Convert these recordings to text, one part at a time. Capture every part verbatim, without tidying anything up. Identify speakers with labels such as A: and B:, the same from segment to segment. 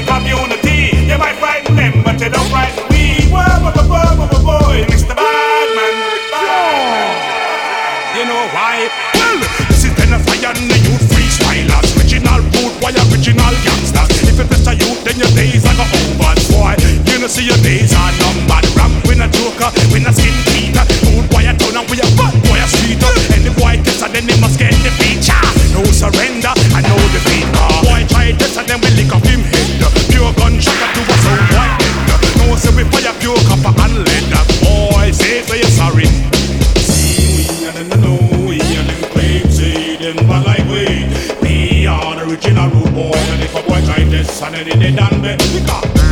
A: the community. You might frighten them, but you don't frighten me. Whoa, whoa, whoa, whoa, whoa, boy, Mister Badman. You know why? Well, this is ten of fire and the youth freestylers. Original root boy, original gangsters. If you test a youth, then your days are go over, boy. You know see your days are numbered. Ramp with a joker, with a skin beater. Root boy a town and we a bad boy a streeter. And the boy test and then they must get the feature. No surrender, I know the beat. Boy try this and then we lick up him head. Pure gunshot to a sound boy dead. No say we fire pure copper and lead. Boy say so you're sorry. And then know we and them claim say them bad like we. We are the original rude boy. And if a boy try this and then they done bet. In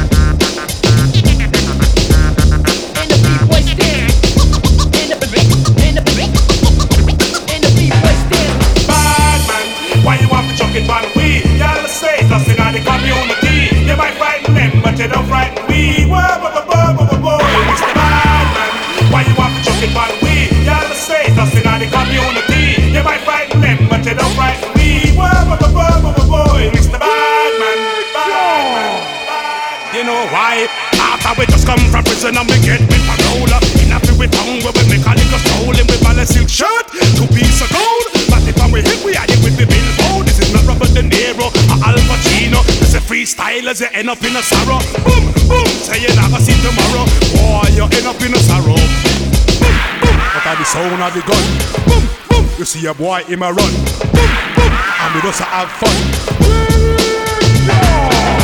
A: the beat boy stand. In the brick, in the brick, in the beat boy stand. Bad man, why you want to chuck it on we? Y'all say nothing on the community. You might frighten them, but you don't frighten we. Whoa, whoa, whoa, whoa, whoa, whoa, Mister Badman, why you want to chuck it on we? Y'all say nothing on the community. You might frighten them, but you don't frighten me. Whoa, whoa, whoa, whoa, whoa, whoa, Mister Badman, Badman. You know why? After we just come from prison and we get with parola. In a few with tongue where we make a little soul. And we buy a silk shirt, two piece of gold. But if I'm with him, we are here with the billboard. This is not Robert De Niro or Al Pacino. This is freestylers, you end up in a sorrow. Boom, boom, say you never see tomorrow. Boy, you end up in a sorrow. Boom, boom, but at the sound of the gun. Boom, boom, you see a boy in a run. Boom, boom, and we just have fun. Yeah.